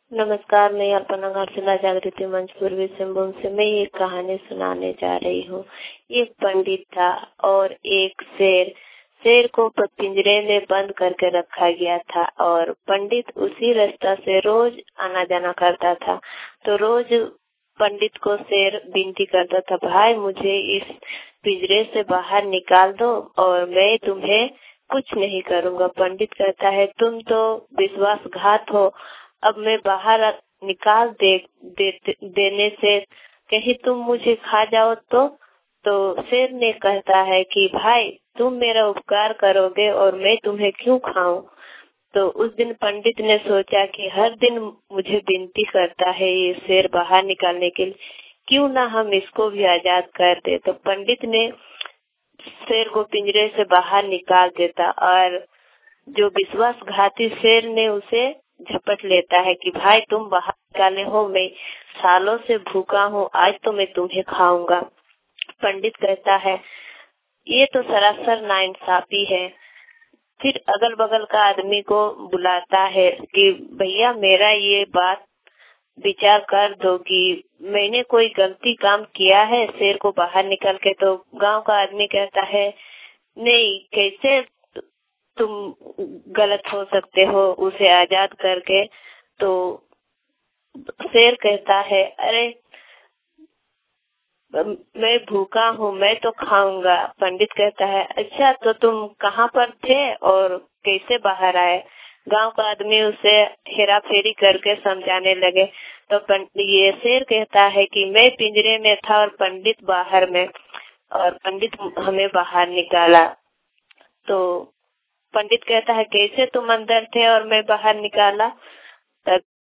नमस्कार, मैं अल्पना घाटशिला जागृति मंच पूर्वी सिंहभूम से मैं एक कहानी सुनाने जा रही हूँ। एक पंडित था और एक शेर। शेर को पिंजरे में बंद करके रखा गया था और पंडित उसी रास्ता से रोज आना जाना करता था। तो रोज पंडित को शेर विनती करता था, भाई मुझे इस पिंजरे से बाहर निकाल दो और मैं तुम्हें कुछ नहीं करूँगा। पंडित कहता है, तुम तो विश्वासघात हो, अब मैं बाहर निकाल देने से कहीं तुम मुझे खा जाओ तो शेर ने कहता है कि भाई तुम मेरा उपकार करोगे और मैं तुम्हें क्यों खाऊं। तो उस दिन पंडित ने सोचा कि हर दिन मुझे विनती करता है ये शेर बाहर निकालने के लिए, क्यों ना हम इसको भी आजाद कर दे। तो पंडित ने शेर को पिंजरे से बाहर निकाल देता और जो विश्वासघाती शेर ने उसे झपट लेता है कि भाई तुम बाहर निकाले हो, मैं सालों से भूखा हूँ, आज तो मैं तुम्हें खाऊंगा। पंडित कहता है, ये तो सरासर नाइंसाफी है। फिर अगल बगल का आदमी को बुलाता है कि भैया मेरा ये बात विचार कर दो कि मैंने कोई गलती काम किया है शेर को बाहर निकाल के। तो गांव का आदमी कहता है, नहीं, कैसे तुम गलत हो सकते हो उसे आजाद करके। तो शेर कहता है, अरे मैं भूखा हूँ, मैं तो खाऊंगा। पंडित कहता है, अच्छा तो तुम कहाँ पर थे और कैसे बाहर आए। गांव का आदमी उसे हेरा फेरी करके समझाने लगे। तो ये शेर कहता है कि मैं पिंजरे में था और पंडित बाहर में, और पंडित हमें बाहर निकाला। तो पंडित कहता है, कैसे तुम अंदर थे और मैं बाहर निकाला।